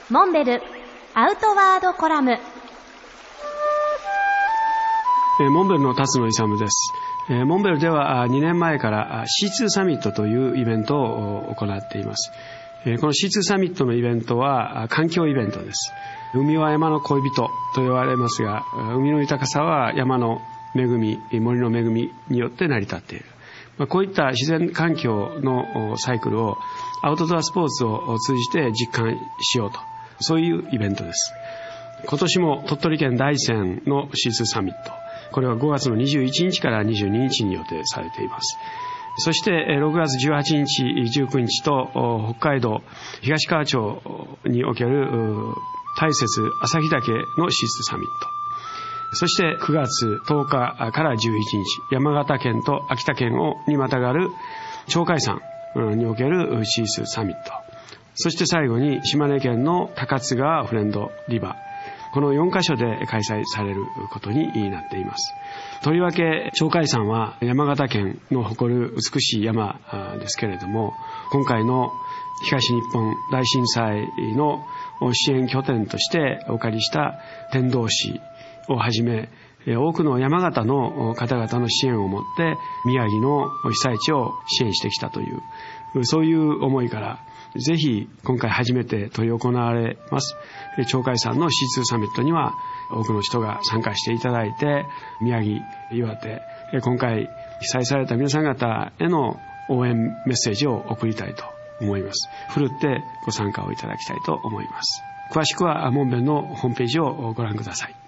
モンベルアウトワードコラム。 モンベルの辰野勇です。モンベルでは2年前から C2 サミットというイベントを行っています。この C2 サミットのイベントは環境イベントです。海は山の恋人と言われますが、海の豊かさは山の恵み、森の恵みによって成り立っている。こういった自然環境のサイクルをアウトドアスポーツを通じて実感しようと、そういうイベントです。今年も鳥取県大山の C2 サミット、これは5月の21日から22日に予定されています。そして6月18日、19日と北海道東川町における大雪旭岳の C2 サミット、そして9月10日から11日、山形県と秋田県にまたがる鳥海山における C2 サミット、そして最後に島根県の高津川フレンドリバー、この4カ所で開催されることになっています。とりわけ鳥海山は山形県の誇る美しい山ですけれども、今回の東日本大震災の支援拠点としてお借りした天童市をはじめ、多くの山形の方々の支援をもって宮城の被災地を支援してきたという、そういう思いからぜひ今回初めて執り行われます鳥海山の C2 サミットには多くの人が参加していただいて、宮城、岩手、今回被災された皆さん方への応援メッセージを送りたいと思います。ふるってご参加をいただきたいと思います。詳しくはモンベルのホームページをご覧ください。